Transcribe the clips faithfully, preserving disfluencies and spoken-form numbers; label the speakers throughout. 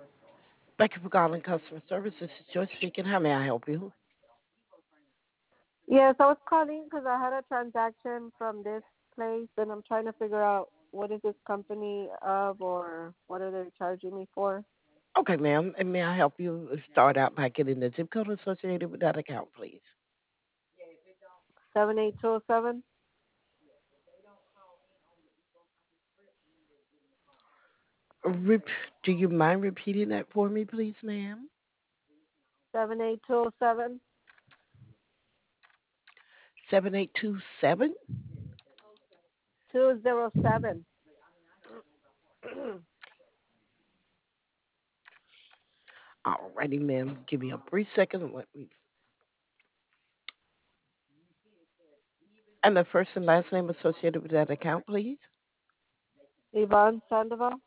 Speaker 1: Thank you for calling customer service. This is Joyce speaking. How may I help you?
Speaker 2: Yes, I was calling because I had a transaction from this place, and I'm trying to figure out what is this company of, or what are they charging me for?
Speaker 1: Okay, ma'am. And may I help you start out by getting the zip code associated with that account, please?
Speaker 2: Seven eight two zero seven.
Speaker 1: Rep- Do you mind repeating that for me, please, ma'am?
Speaker 2: Seven eight two zero seven
Speaker 1: seven eight two seven?
Speaker 2: two zero seven.
Speaker 1: Alrighty, ma'am. Give me a brief second. and Let me. And the first and last name associated with that account, please?
Speaker 2: Yvonne Sandoval.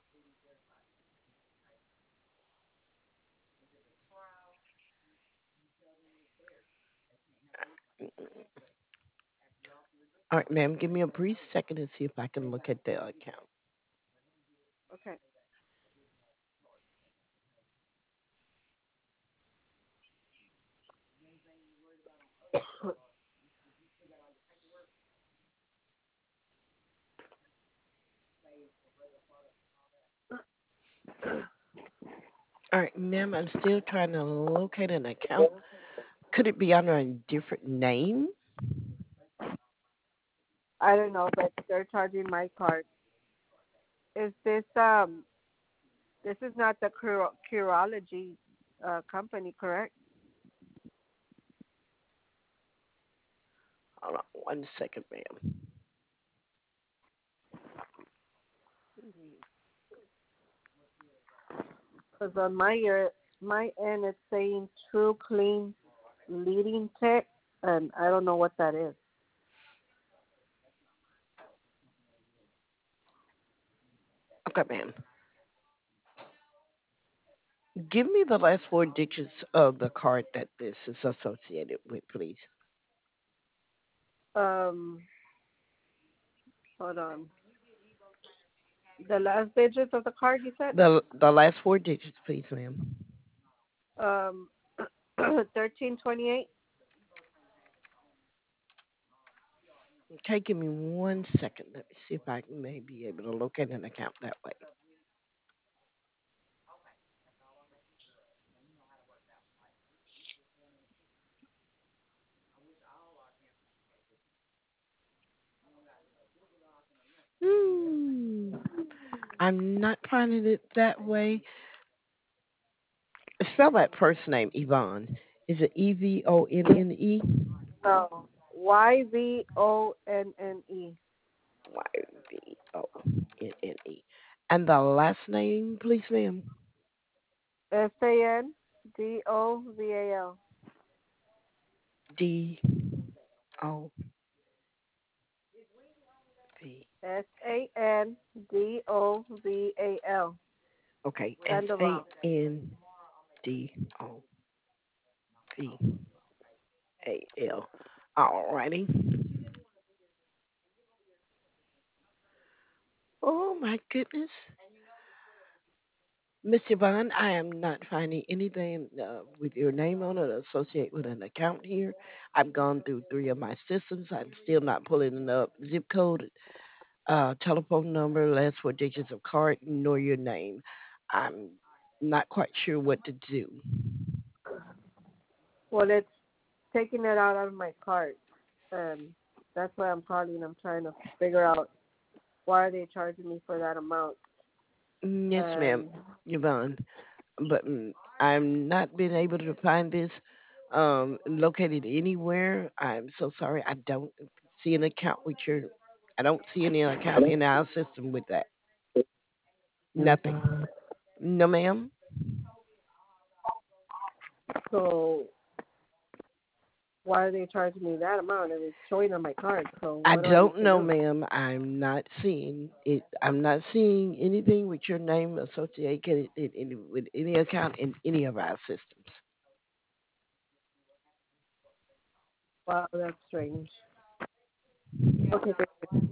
Speaker 1: All right, ma'am. Give me a brief second to see if I can look at the account.
Speaker 2: Okay.
Speaker 1: All right, ma'am. I'm still trying to locate an account. Could it be under a different name?
Speaker 2: I don't know, but they're charging my card. Is this um? This is not the Cur- Curology uh, company, correct?
Speaker 1: Hold on one second, ma'am.
Speaker 2: Because on my ear, my end it's saying True Clean Leading Tech, and I don't know what that is.
Speaker 1: Okay, ma'am. Give me the last four digits of the card that this is associated with, please.
Speaker 2: Um, hold on. The last digits of the card you said?
Speaker 1: The the last four digits, please, ma'am.
Speaker 2: Um, thirteen twenty-eight.
Speaker 1: Okay, give me one second. Let me see if I can may be able to locate an account that way. Hmm. I'm not finding it that way. Spell that first name, Yvonne. Is it E V O N N E?
Speaker 2: No. Y V O N N E.
Speaker 1: Y V O N N E. And the last name, please, ma'am.
Speaker 2: S A N D O V A L.
Speaker 1: D O V.
Speaker 2: S A N D O V A L.
Speaker 1: Okay, S A
Speaker 2: Sandoval.
Speaker 1: N D O V A L. Alrighty. Oh my goodness. Miss Yvonne, I am not finding anything uh, with your name on it associated with an account here. I've gone through three of my systems. I'm still not pulling it up. Zip code, uh, telephone number, last four digits of card, nor your name. I'm not quite sure what to do.
Speaker 2: Well, it's taking it out of my card. And that's why I'm calling. I'm trying to figure out why are they charging me for that amount.
Speaker 1: Mm, yes, ma'am,
Speaker 2: And
Speaker 1: Yvonne. But mm, I'm not being able to find this um, located anywhere. I'm so sorry. I don't see an account with your. I don't see any account in our system with that. Nothing. No, ma'am.
Speaker 2: so why are they charging me that amount? And it's showing on my card. So
Speaker 1: I
Speaker 2: what do I need
Speaker 1: don't
Speaker 2: to
Speaker 1: know,
Speaker 2: do?
Speaker 1: ma'am. I'm not seeing it. I'm not seeing anything with your name associated in, in, with any account in any of our systems.
Speaker 2: Wow, that's strange. Okay, thank you.